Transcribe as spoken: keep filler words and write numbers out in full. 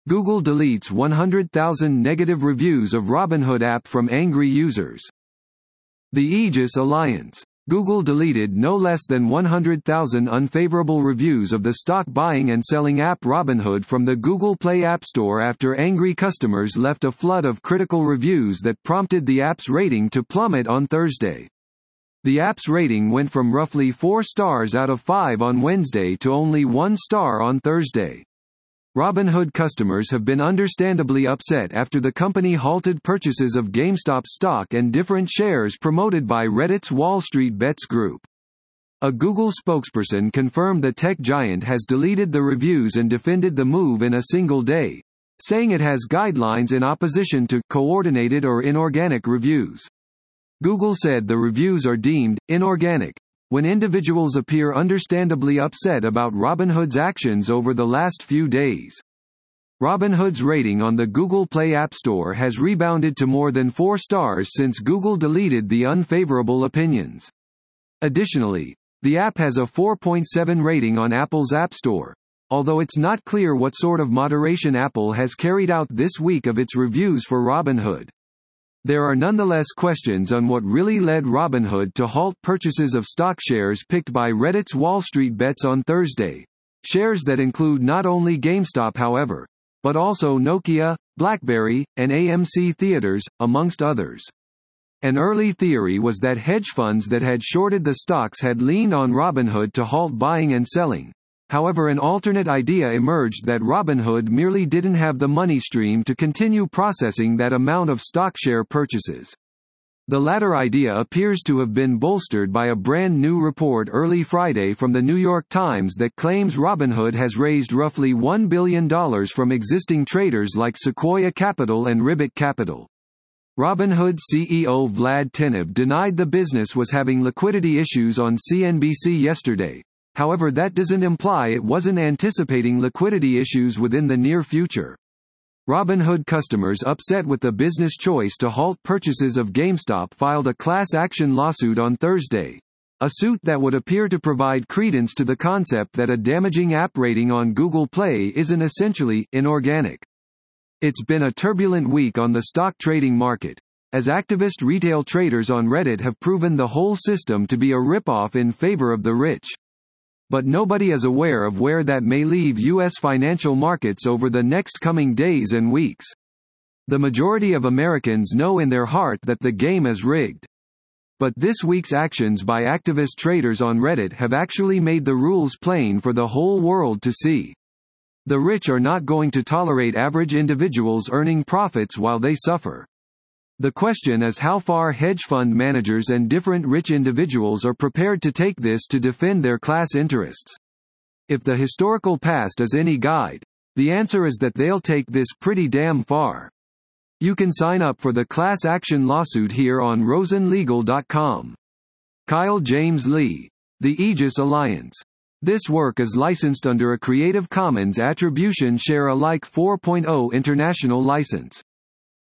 Google deletes one hundred thousand negative reviews of Robinhood app from angry users. The Aegis Alliance. Google deleted no less than one hundred thousand unfavorable reviews of the stock buying and selling app Robinhood from the Google Play App Store after angry customers left a flood of critical reviews that prompted the app's rating to plummet on Thursday. The app's rating went from roughly four stars out of five on Wednesday to only one star on Thursday. Robinhood customers have been understandably upset after the company halted purchases of GameStop stock and different shares promoted by Reddit's Wall Street Bets group. A Google spokesperson confirmed the tech giant has deleted the reviews and defended the move in a single day, saying it has guidelines in opposition to coordinated or inorganic reviews. Google said the reviews are deemed inorganic when individuals appear understandably upset about Robinhood's actions over the last few days. Robinhood's rating on the Google Play App Store has rebounded to more than four stars since Google deleted the unfavorable opinions. Additionally, the app has a four point seven rating on Apple's App Store, although it's not clear what sort of moderation Apple has carried out this week of its reviews for Robinhood. There are nonetheless questions on what really led Robinhood to halt purchases of stock shares picked by Reddit's Wall Street Bets on Thursday. Shares that include not only GameStop however, but also Nokia, BlackBerry, and A M C Theaters, amongst others. An early theory was that hedge funds that had shorted the stocks had leaned on Robinhood to halt buying and selling. However, an alternate idea emerged that Robinhood merely didn't have the money stream to continue processing that amount of stock share purchases. The latter idea appears to have been bolstered by a brand new report early Friday from the New York Times that claims Robinhood has raised roughly one billion dollars from existing traders like Sequoia Capital and Ribbit Capital. Robinhood C E O Vlad Tenev denied the business was having liquidity issues on C N B C yesterday. However, that doesn't imply it wasn't anticipating liquidity issues within the near future. Robinhood customers upset with the business choice to halt purchases of GameStop filed a class action lawsuit on Thursday, a suit that would appear to provide credence to the concept that a damaging app rating on Google Play isn't essentially inorganic. It's been a turbulent week on the stock trading market, as activist retail traders on Reddit have proven the whole system to be a ripoff in favor of the rich. But nobody is aware of where that may leave U S financial markets over the next coming days and weeks. The majority of Americans know in their heart that the game is rigged. But this week's actions by activist traders on Reddit have actually made the rules plain for the whole world to see. The rich are not going to tolerate average individuals earning profits while they suffer. The question is how far hedge fund managers and different rich individuals are prepared to take this to defend their class interests. If the historical past is any guide, the answer is that they'll take this pretty damn far. You can sign up for the class action lawsuit here on rosen legal dot com. Kyle James Lee. The Aegis Alliance. This work is licensed under a Creative Commons Attribution Share Alike four point oh international license.